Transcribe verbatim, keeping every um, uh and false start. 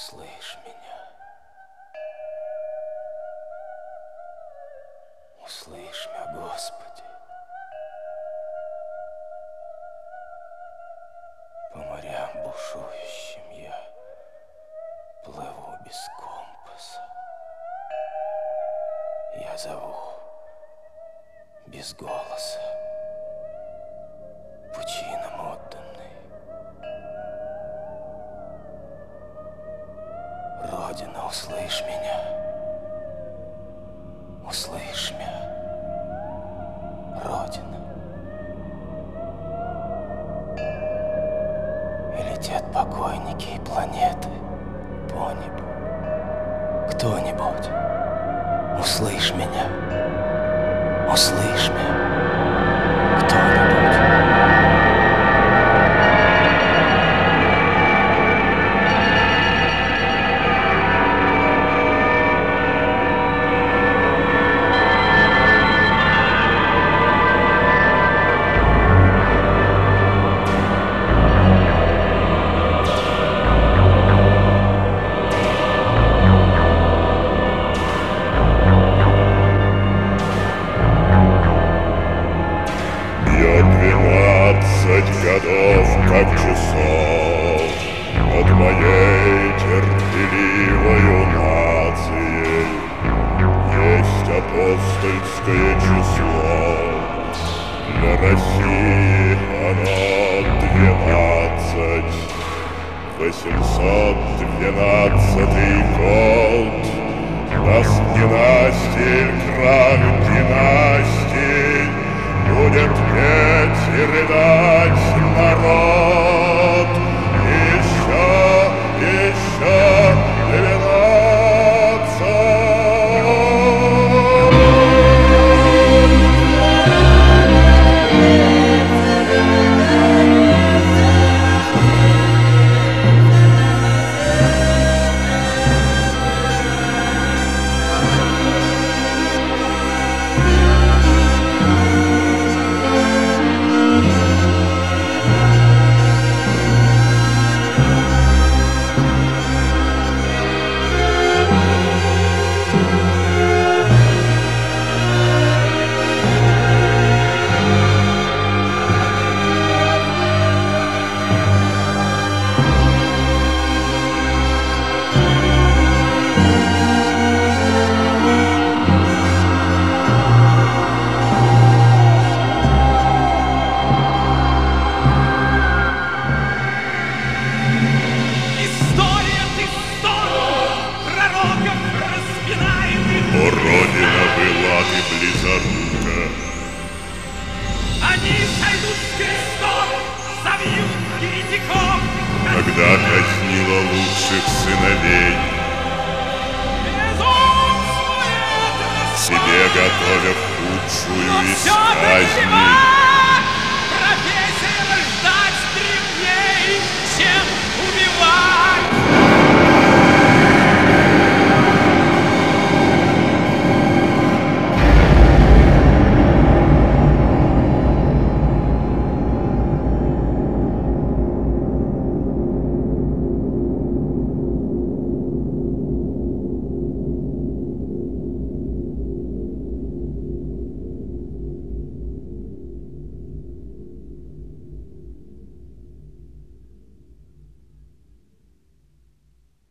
Услышь меня, услышь меня, Господи. По морям бушующим я плыву без компаса. Я зову без голоса, пучинам отданный. Родина, услышь меня, услышь меня, Родина. И летят покойники и планеты по небу. Кто-нибудь, услышь меня, услышь меня, кто-нибудь. Двенадцать годов, как часов, над моей терпеливою нацией есть апостольское число. Для России оно двенадцать, восемьсот двенадцатый год. Нас династий, крах династий будет петь и рыдать народ. Еще, еще двенадцать. О, Родина, была ты близорука. Они сойдут с крестов, забьют еретиков, Когда казнила лучших сыновей, безумствует себе готовя худшую из все казней.